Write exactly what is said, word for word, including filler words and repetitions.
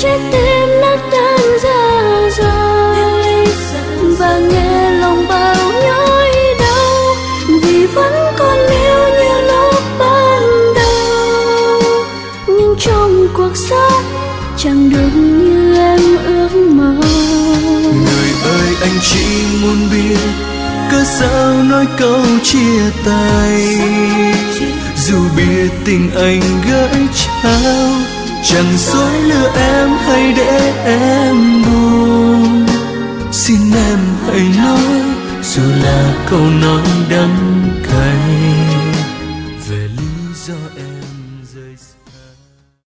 trái tim nát tan ra rồi, và nghe lòng bao nhói đau vì vẫn còn yêu như lúc ban đầu. Nhưng trong cuộc sống chẳng được như em ước mong. Người ơi anh chỉ muốn biết cớ sao nói câu chia tay, dù biết tình anh gửi trao chẳng dối lừa em hay để em buồn. Xin em hãy nói dù là câu nói đắng